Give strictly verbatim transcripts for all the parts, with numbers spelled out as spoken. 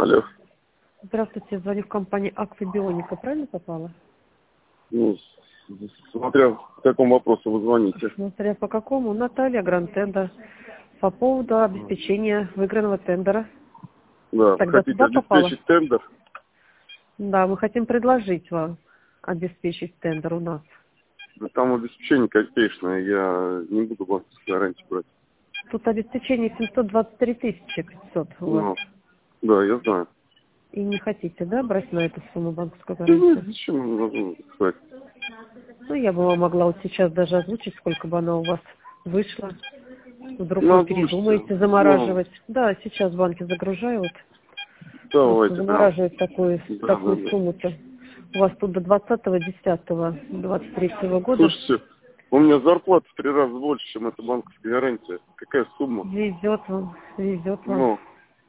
Алло. Здравствуйте, звоню в компанию Аквабионика. Правильно попала? Ну, смотря по какому вопросу вы звоните. Смотря по какому. Наталья Гранд-тендер. По поводу обеспечения выигранного тендера. Да, Тогда хотите туда попала? обеспечить тендер? Да, мы хотим предложить вам обеспечить тендер у нас. Да там обеспечение копеечное, я не буду банковскую гарантию брать. Тут обеспечение семьсот двадцать три тысячи пятьсот у вас. Ну, да, я знаю. И не хотите, да, брать на эту сумму банковскую Да нет, гарантию? зачем нужно сказать? Ну, я бы вам могла вот сейчас даже озвучить, сколько бы она у вас вышла. Вдруг Ну, вы озвучьте. передумаете Ну, замораживать. Да, сейчас банки загружают. Просто давайте прям. замораживают такую, Да, да, такую да. сумму-то. У вас тут до двадцатого десятого двадцать третьего года. Слушайте, у меня зарплата в три раза больше, чем эта банковская гарантия. Какая сумма? Везет вам, везет вам. Ну,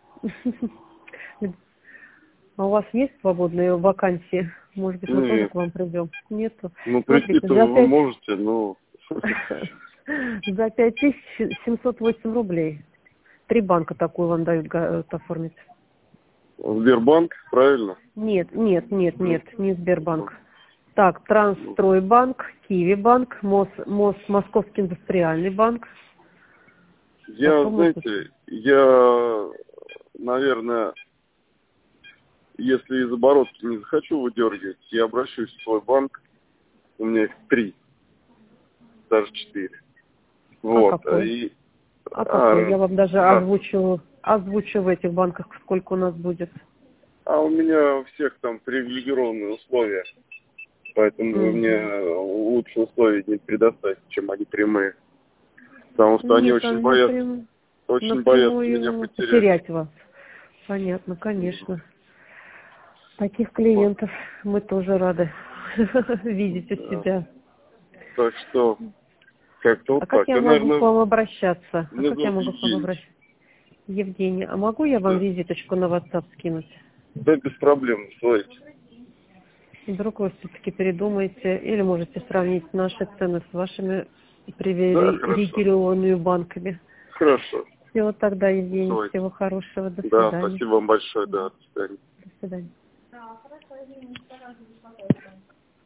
А у вас есть свободные вакансии? Может быть, мы тоже нет. к вам придем? Нету. Ну, Смотрите, прийти-то за вы пять, можете, но... за пять тысяч семьсот восемь рублей. Три банка такую вам дают га- это оформить. Сбербанк, правильно? Нет, нет, нет, нет, не Сбербанк. Так, Трансстройбанк, Киви-банк, Мос, Мос, Московский индустриальный банк. Я, Потом вот тут. знаете, я, наверное, если из оборотки не захочу выдергивать, я обращусь в свой банк. У меня их три, даже четыре. А Вот. какой? И, А какой? а, Я вам даже а, озвучу, озвучу в этих банках, сколько у нас будет. а у меня у всех там привилегированные условия. Поэтому вы Мгм. мне лучше условия не предоставите, чем они прямые. Потому что они Нет, очень они боятся, напрямую, очень боятся меня напрямую потерять. потерять вас. Понятно, конечно. Таких клиентов мы тоже рады видеть у Да. себя. Так что, как-то А вот как так. я Я, могу к наверное, вам обращаться? А меня как я зовут могу к вам Евгений. обращаться? Евгений, а могу я вам Да. визиточку на WhatsApp скинуть? Да, без проблем, слушайте. Вдруг вы все-таки передумаете или можете сравнить наши цены с вашими Да, хорошо. привилегированными банками. Хорошо. Всего тогда, Евгений, Слушайте. всего хорошего. До Да, свидания. спасибо вам большое, да, до свидания. До свидания.